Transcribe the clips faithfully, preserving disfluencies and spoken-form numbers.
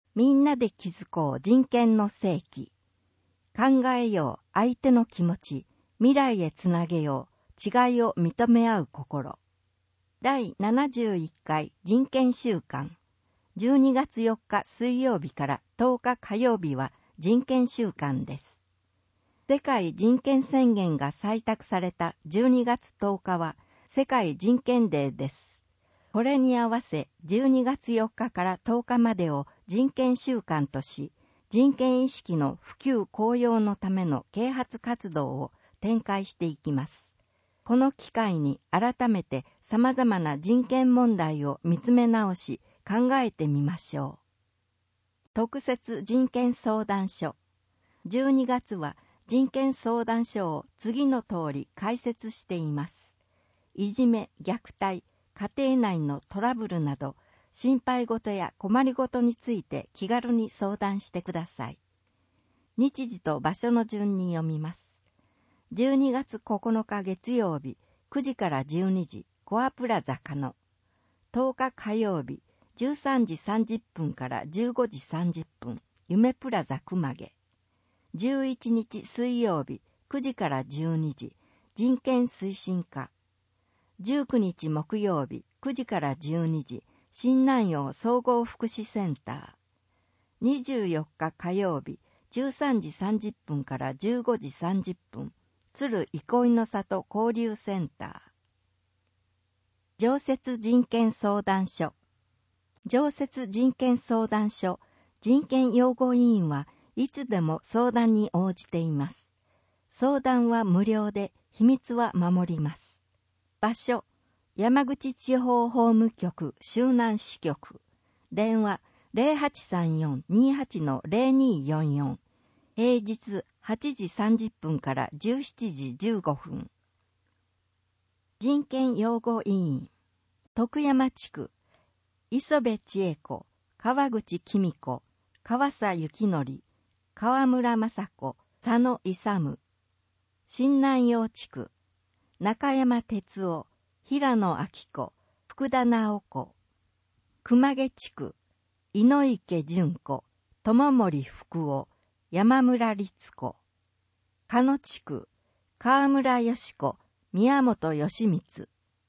みんなで築こう人権の世紀。考えよう相手の気持ち、未来へつなげよう違いを認め合う心。だいななじゅういっかい人権週間。じゅうにがつよっか水曜日からとおか火曜日は人権週間です。世界人権宣言が採択されたじゅうにがつとおかは世界人権デーです。これに合わせじゅうにがつよっかからとおかまでを人権週間とし、人権意識の普及向揚のための啓発活動を展開していきます。この機会に改めて様々な人権問題を見つめ直し考えてみましょう。特設人権相談所。じゅうにがつは人権相談所を次の通り開設しています。いじめ、虐待、家庭内のトラブルなど、心配事や困り事について気軽に相談してください。日時と場所の順に読みます。じゅうにがつここのか月曜日、くじからじゅうにじ、コアプラザ加野。とおか火曜日、じゅうさんじさんじゅっぷんからじゅうごじさんじゅっぷん、夢プラザ熊毛。じゅういちにち水曜日、くじからじゅうにじ、人権推進課。じゅうくにち木曜日、くじからじゅうにじ、新南陽総合福祉センター。にじゅうよっか火曜日、じゅうさんじさんじゅっぷんからじゅうごじさんじゅっぷん、鶴憩いの里交流センター。常設人権相談所。常設人権相談所、人権擁護委員はいつでも相談に応じています。相談は無料で、秘密は守ります。場所、山口地方法務局周南支局。電話 ゼロはちさんよん にはち ゼロによんよん。平日はちじさんじゅっぷんからじゅうしちじじゅうごふん。人権擁護委員。徳山地区。磯部千恵子、川口紀美子、川佐幸則、川村雅子、佐野勇。新南陽地区。中山哲夫、平野明子、福田直子。熊毛地区。井野池純子、友森福夫、山村律子。加野地区。川村よし子、宮本義光。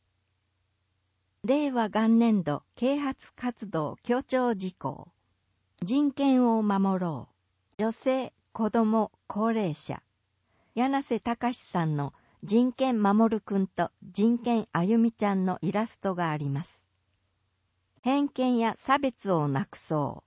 令和元年度啓発活動協調事項。人権を守ろう。女性、子供、高齢者。柳瀬隆さんの人権守るくんと人権あゆみちゃんのイラストがあります。偏見や差別をなくそう。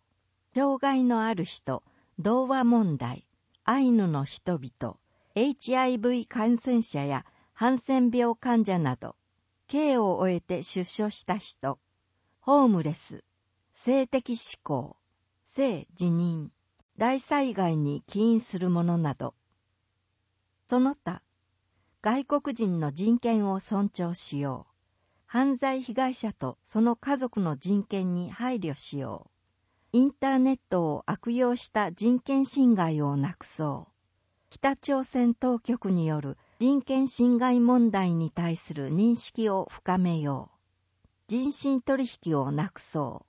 障害のある人、童話問題、アイヌの人々、エイチアイブイ 感染者やハンセン病患者など、刑を終えて出所した人、ホームレス、性的指向、性自認、大災害に起因するものなど。その他、外国人の人権を尊重しよう。犯罪被害者とその家族の人権に配慮しよう。インターネットを悪用した人権侵害をなくそう。北朝鮮当局による人権侵害問題に対する認識を深めよう。人身取引をなくそう。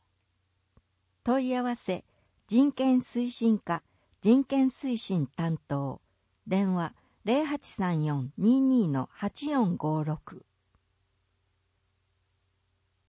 問い合わせ、人権推進課、人権推進担当。電話ゼロはちさんよん にーにー はちよんごろく。